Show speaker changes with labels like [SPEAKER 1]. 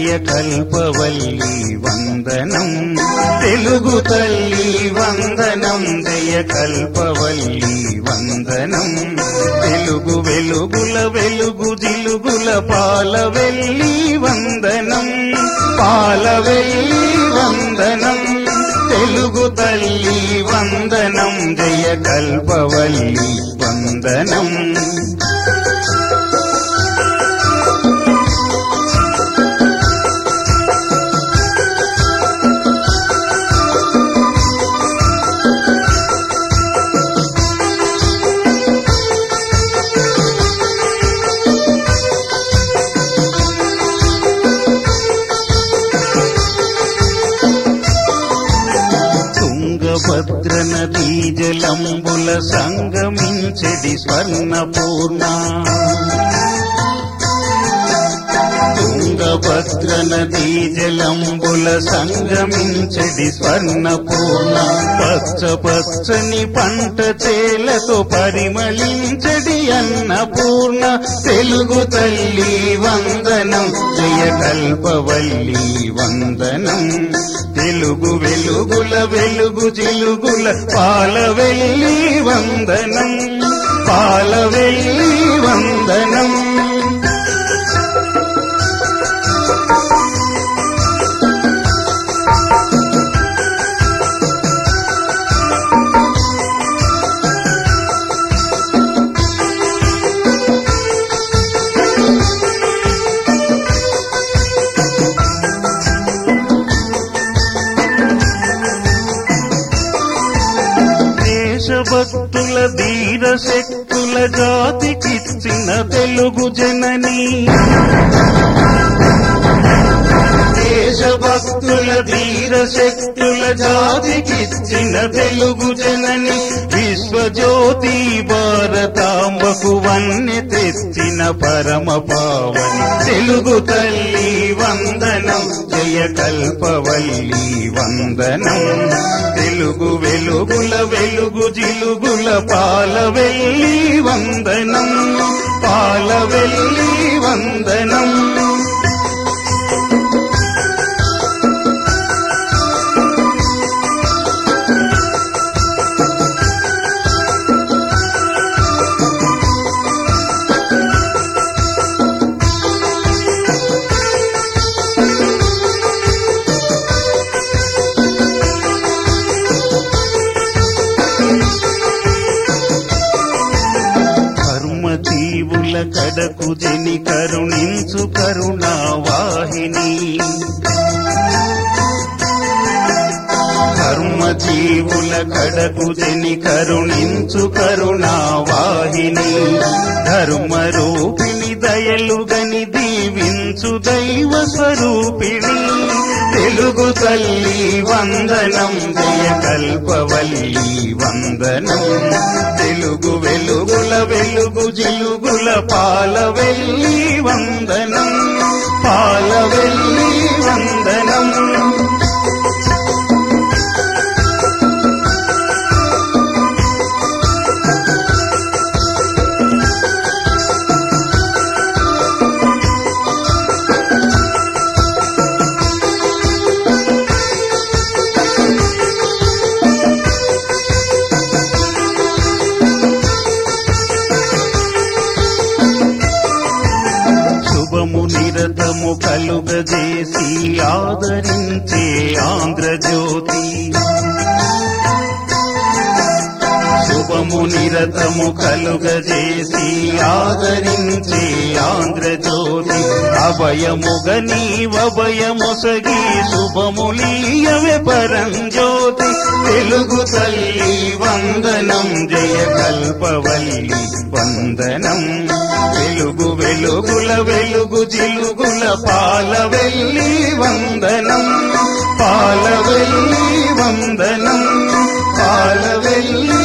[SPEAKER 1] జయ కల్పవల్లి వందనం తెలుగు తల్లి వందనం జయ కల్పవల్లి వందనం తెలుగు వెలుగుల వెలుగు జిలుగుల పాలవెల్లి వందనం పాలవెల్లి వందనం తెలుగు తల్లి వందనం జయ కల్పవల్లి వందనం తుంగభద్ర నదీ జలంబుల సంగమించెడి స్వర్ణపూర్ణ తుంగభద్ర నదీ జలంబుల సంగమించెడి స్వర్ణపూర్ణ పచ్చ పచ్చని పంట చేలతో పరిమళించెడి అన్నపూర్ణ తెలుగు తల్లి వందనం జయ కల్పవల్లి వందనం తెలుగు వెలుగుల వెలుగు జిలుగుల పాలవెల్లి వందనం పాలవెల్లి వందనం భక్తుల ధీర శక్తుల జాతికిచ్చిన తెలుగు జనని దేశభక్తుల ధీర శక్తుల జాతికిచ్చిన తెలుగు జనని విశ్వజ్యోతి భారతాంబకు వన్నె తెచ్చిన పరమ పావని తెలుగు తల్లి వందనం జయ కల్పవల్లి వందనం తెలుగు వెలుగుల వెలుగు జిలుగుల పాలవెల్లి వందనం పాలవెల్లి వందనం జీవుల కడకు జని కరుణించు కరుణా వాహిని కర్మ జీవుల కడకు జని కరుణించు కరుణా వాహిని ధర్మ రూపిణి దయలుగని దీవించు దైవ స్వరూపిణి తెలుగు తల్లి వందనం జయ కల్పవల్లి వందనం తెలుగు వెలుగుల వెలుగు జిలుగుల పాలవెల్లి వందనం పాలవెల్లి వందనం నిరతము కలుగజేసి ఆదరించే ఆంధ్రజ్యోతి శుభము నిరతము కలుగజేసి ఆదరించే ఆంధ్రజ్యోతి అభయముగ నీవభయమొసగి శుభములీయవే పరంజ్యోతి తెలుగు తల్లి వందనం జయ కల్పవల్లి వందనం తెలుగు వెలుగుల వెలుగు జిలుగుల పాలవెల్లి వందనం పాలవెల్లి వందనం పాలవెల్లి